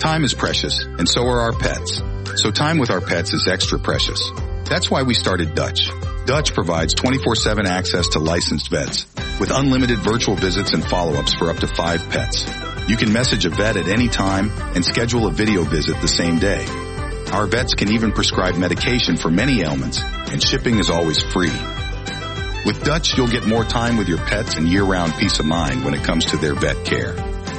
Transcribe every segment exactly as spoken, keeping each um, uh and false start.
Time is precious, and so are our pets. So time with our pets is extra precious. That's why we started Dutch. Dutch provides twenty-four seven access to licensed vets with unlimited virtual visits and follow-ups for up to five pets. You can message a vet at any time and schedule a video visit the same day. Our vets can even prescribe medication for many ailments, and shipping is always free. With Dutch, you'll get more time with your pets and year-round peace of mind when it comes to their vet care.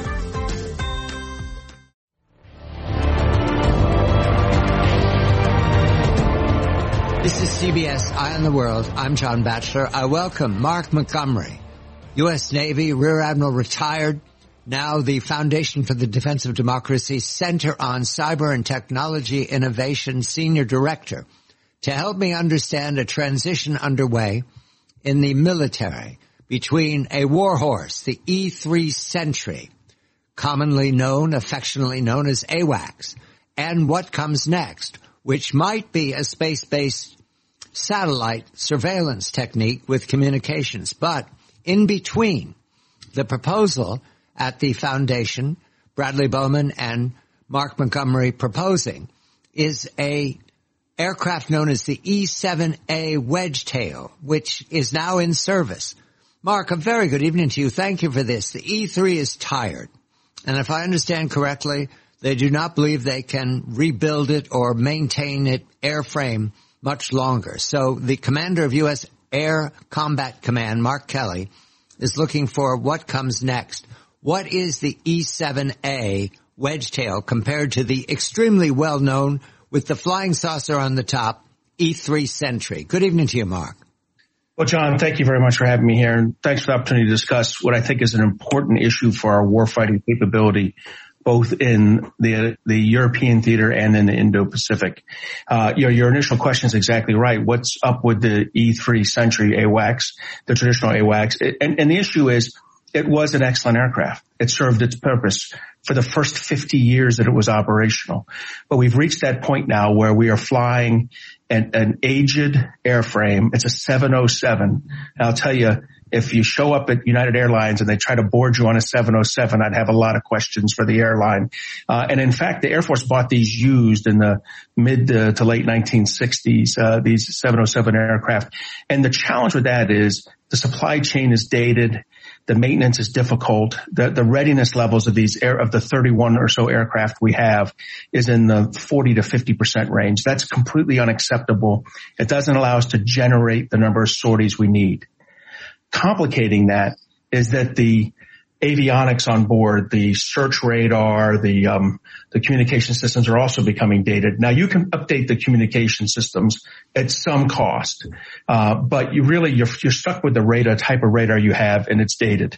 This is C B S Eye on the World. I'm John Batchelor. I welcome Mark Montgomery, U S Navy Rear Admiral retired, now the Foundation for the Defense of Democracy Center on Cyber and Technology Innovation Senior Director, to help me understand a transition underway in the military between a warhorse, the E three Sentry, commonly known, affectionately known as AWACS, and what comes next, which might be a space-based satellite surveillance technique with communications. But in between, the proposal at the Foundation, Bradley Bowman and Mark Montgomery proposing, is a aircraft known as the E seven A Wedgetail, which is now in service. Mark, a very good evening to you. Thank you for this. The E three is tired. And if I understand correctly, they do not believe they can rebuild it or maintain it airframe much longer. So the commander of U S Air Combat Command, Mark Kelly, is looking for what comes next. What is the E seven A Wedgetail compared to the extremely well-known, with the flying saucer on the top, E three Sentry? Good evening to you, Mark. Well, John, thank you very much for having me here, and thanks for the opportunity to discuss what I think is an important issue for our warfighting capability, both in the the European theater and in the Indo-Pacific. Uh, you know, your initial question is exactly right. What's up with the E three Sentry AWACS, the traditional AWACS? It, and, and the issue is, it was an excellent aircraft. It served its purpose for the first fifty years that it was operational. But we've reached that point now where we are flying an, an aged airframe. It's a seven oh seven. And I'll tell you, if you show up at United Airlines and they try to board you on a seven oh seven, I'd have a lot of questions for the airline. Uh, and in fact, the Air Force bought these used in the mid to, to late nineteen sixties, uh, these seven oh seven aircraft. And the challenge with that is the supply chain is dated. The maintenance is difficult. The, the readiness levels of these air, of the thirty-one or so aircraft we have is in the forty to fifty percent range. That's completely unacceptable. It doesn't allow us to generate the number of sorties we need. Complicating that is that the avionics on board, the search radar, the um, the communication systems are also becoming dated. Now, you can update the communication systems at some cost, uh, but you really you're, you're stuck with the radar type of radar you have, and it's dated.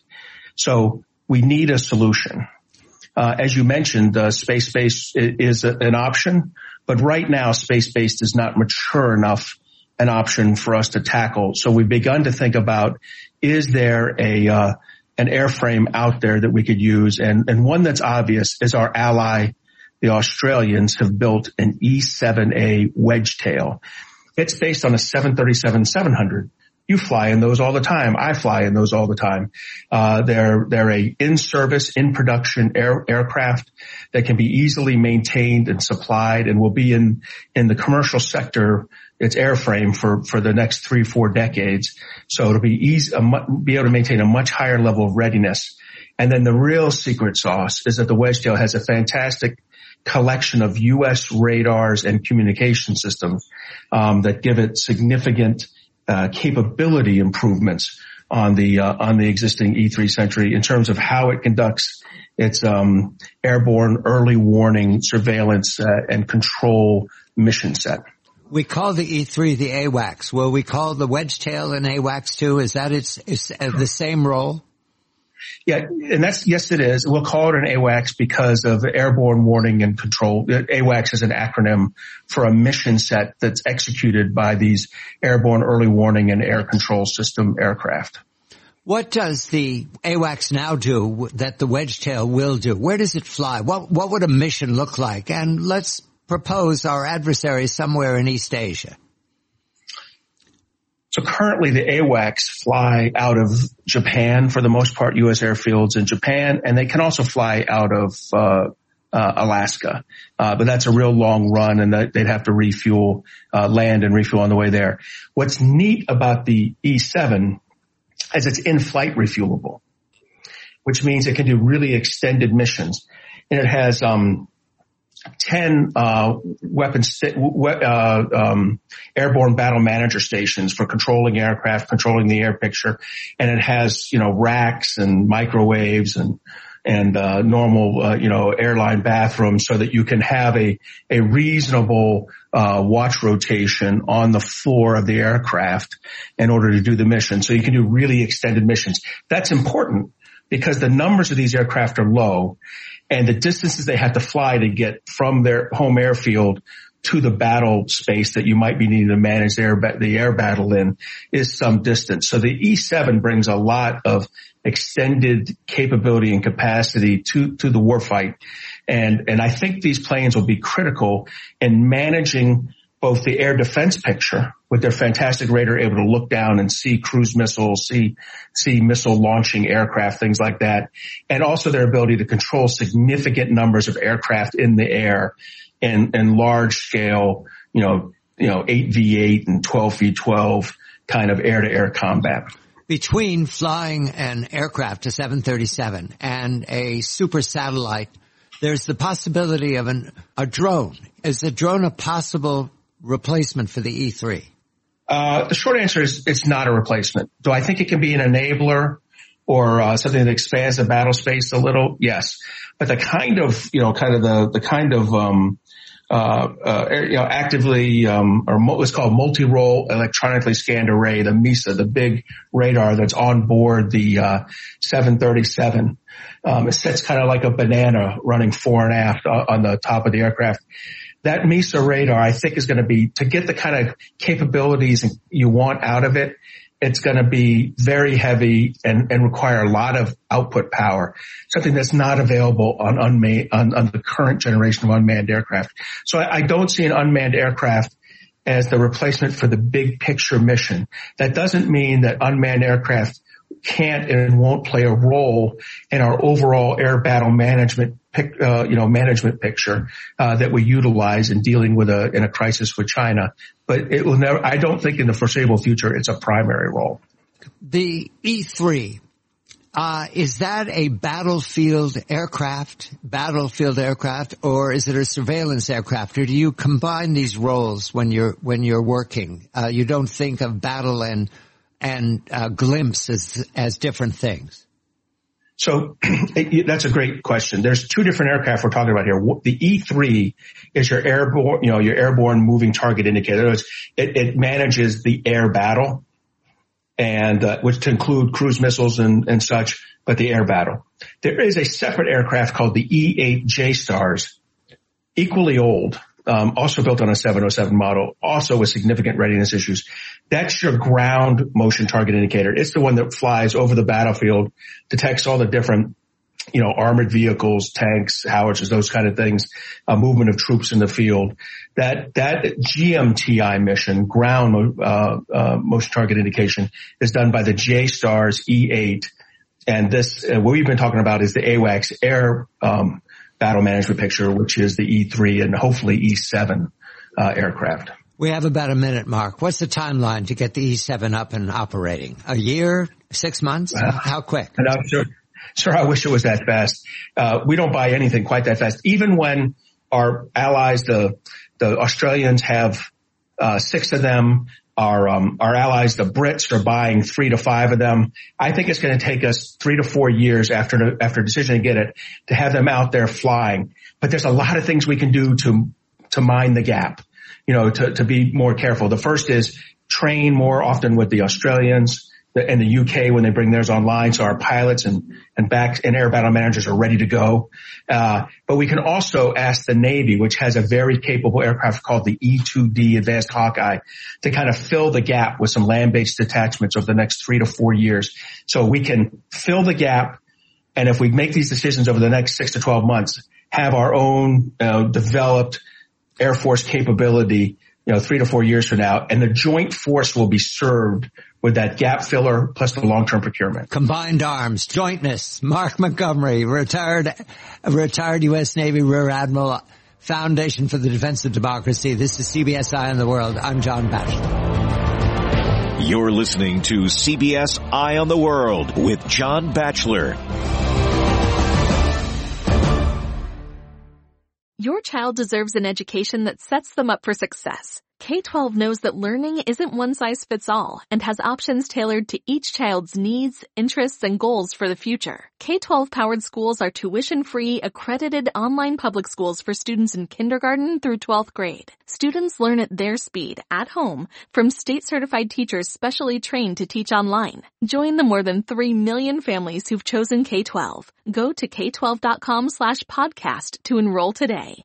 So we need a solution. Uh, as you mentioned, uh, space-based is a, an option, but right now space-based is not mature enough an option for us to tackle. So we've begun to think about, is there a uh, an airframe out there that we could use? And, and one that's obvious is our ally, the Australians, have built an E seven A Wedgetail. It's based on a seven thirty-seven seven hundred. You fly in those all the time. I fly in those all the time. Uh, they're, they're a in-service, in-production air, aircraft that can be easily maintained and supplied and will be in, in the commercial sector, its airframe for, for the next three, four decades. So it'll be easy, a, be able to maintain a much higher level of readiness. And then the real secret sauce is that the Wedgetail has a fantastic collection of U S radars and communication systems, um, that give it significant Uh, capability improvements on the uh, on the existing E three Sentry in terms of how it conducts its um, airborne early warning, surveillance, uh, and control mission set. We call the E three the AWACS. Will we call the Wedgetail an AWACS too? Is that its is the same role? Yeah, and that's, yes, it is. We'll call it an AWACS because of airborne warning and control. AWACS is an acronym for a mission set that's executed by these airborne early warning and air control system aircraft. What does the AWACS now do that the Wedgetail will do? Where does it fly? What, what would a mission look like? And let's propose our adversary somewhere in East Asia. So currently the AWACS fly out of Japan, for the most part, U S airfields in Japan, and they can also fly out of uh uh, Alaska. Uh, but that's a real long run, and that they'd have to refuel, uh, land and refuel on the way there. What's neat about the E seven is it's in-flight refuelable, which means it can do really extended missions. And it has, um, ten, uh, weapon, st- uh, um, airborne battle manager stations for controlling aircraft, controlling the air picture. And it has, you know, racks and microwaves and, and, uh, normal, uh, you know, airline bathrooms so that you can have a, a reasonable, uh, watch rotation on the floor of the aircraft in order to do the mission. So you can do really extended missions. That's important because the numbers of these aircraft are low, and the distances they have to fly to get from their home airfield to the battle space that you might be needing to manage the air, the air battle in is some distance. So the E seven brings a lot of extended capability and capacity to, to the warfight. And, and I think these planes will be critical in managing both the air defense picture with their fantastic radar, able to look down and see cruise missiles, see, see missile launching aircraft, things like that. And also their ability to control significant numbers of aircraft in the air in, in large scale, you know, you know, eight V eight and twelve V twelve kind of air to air combat. Between flying an aircraft, a seven thirty-seven, and a super satellite, there's the possibility of an, a drone. Is a drone a possible replacement for the E three? Uh, the short answer is it's not a replacement. Do I think it can be an enabler or uh, something that expands the battle space a little? Yes. But the kind of, you know, kind of the, the kind of, um, uh, uh, you know, actively, um, or what's called multi-role electronically scanned array, the MESA, the big radar that's on board the, uh, seven thirty-seven. Um, it sits kind of like a banana running fore and aft on the top of the aircraft. That MESA radar, I think, is going to be, to get the kind of capabilities you want out of it, it's going to be very heavy and, and require a lot of output power, something that's not available on unmanned, on, on the current generation of unmanned aircraft. So I, I don't see an unmanned aircraft as the replacement for the big picture mission. That doesn't mean that unmanned aircraft can't and won't play a role in our overall air battle management, pic, uh, you know, management picture uh, that we utilize in dealing with a in a crisis with China. But it will never. I don't think in the foreseeable future it's a primary role. The E three, uh, is that a battlefield aircraft, battlefield aircraft, or is it a surveillance aircraft? Or do you combine these roles when you're when you're working? Uh, you don't think of battle and and uh, glimpse as as different things. So it, that's a great question. There's two different aircraft we're talking about here. The E three is your airborne, you know, your airborne moving target indicator. It, it manages the air battle, and uh, which to include cruise missiles and, and such, but the air battle. There is a separate aircraft called the E eight J-STARS, equally old, um, also built on a seven oh seven model, also with significant readiness issues. That's your ground motion target indicator. It's the one that flies over the battlefield, detects all the different, you know, armored vehicles, tanks, howitzers, those kind of things, uh, movement of troops in the field. That, that G M T I mission, ground, uh, uh, motion target indication, is done by the J-STARS E eight. And this, uh, what we've been talking about is the AWACS air, um, battle management picture, which is the E three and hopefully E seven, uh, aircraft. We have about a minute, Mark. What's the timeline to get the E seven up and operating? A year? Six months? Uh, How quick? And I'm sure, sure, I wish it was that fast. Uh, we don't buy anything quite that fast. Even when our allies, the, the Australians have, uh, six of them, our, um, our allies, the Brits, are buying three to five of them. I think it's going to take us three to four years after, the, after a decision to get it to have them out there flying. But there's a lot of things we can do to, to mine the gap. You know, to, to be more careful. The first is train more often with the Australians and the U K when they bring theirs online, so our pilots and, and back and air battle managers are ready to go. Uh, but we can also ask the Navy, which has a very capable aircraft called the E two D Advanced Hawkeye, to kind of fill the gap with some land-based detachments over the next three to four years. So we can fill the gap, and if we make these decisions over the next six to twelve months, have our own uh, developed Air Force capability, you know, three to four years from now, and the joint force will be served with that gap filler plus the long-term procurement. Combined arms, jointness. Mark Montgomery, retired, retired U S Navy Rear Admiral, Foundation for the Defense of Democracy. This is C B S Eye on the World. I'm John Batchelor. You're listening to C B S Eye on the World with John Batchelor. Your child deserves an education that sets them up for success. K twelve knows that learning isn't one size fits all and has options tailored to each child's needs, interests, and goals for the future. K twelve powered schools are tuition-free, accredited online public schools for students in kindergarten through twelfth grade. Students learn at their speed, at home, from state-certified teachers specially trained to teach online. Join the more than three million families who've chosen K twelve. Go to K twelve dot com slash podcast to enroll today.